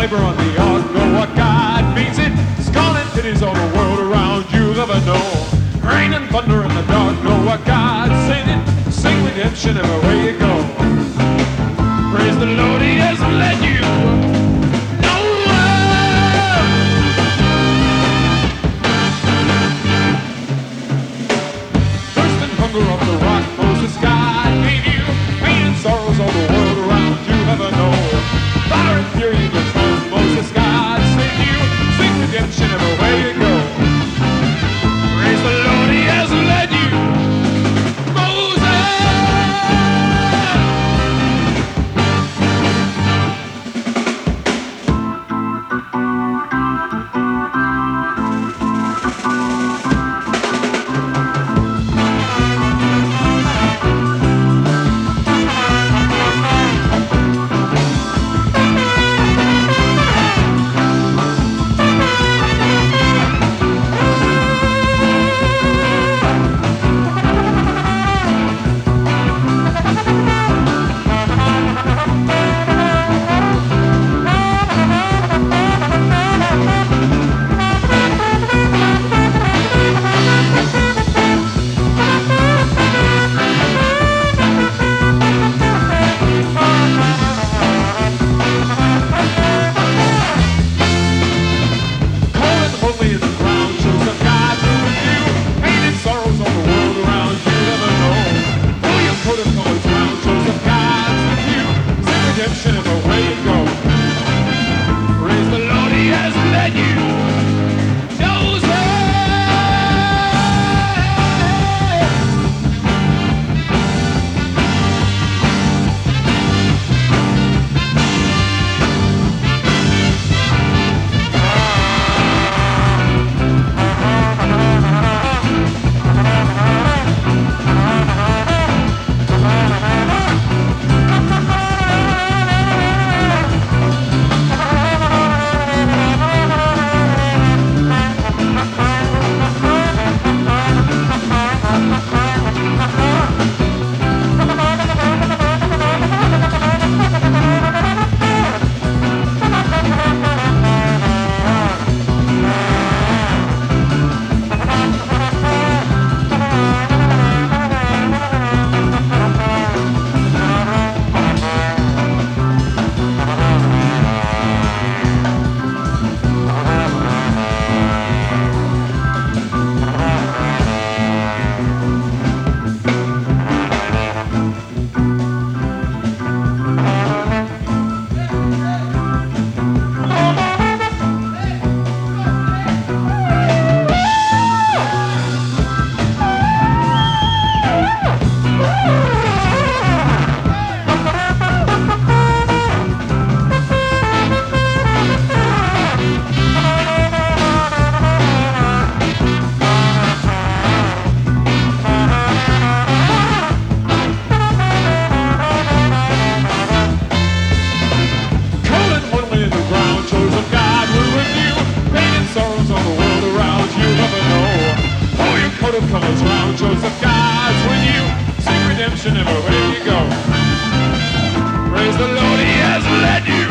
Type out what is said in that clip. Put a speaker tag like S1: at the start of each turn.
S1: labor on the art, know what God means it. Scarlet pities all the world around you, never know. Rain and thunder in the dark, know what God's saying. Sing redemption everywhere you go. Praise the Lord, He hasn't let you nowhere. Thirst and hunger of the rock, Moses, God gave you. Pain and sorrows all the world around you, never know. Fire and fury in your tongue, Moses, God saved you. Sing redemption everywhere you go. Praise the Lord, He hasn't let you. Colors round, Joseph God's when you sing redemption everywhere you go. Praise the Lord, He has led you.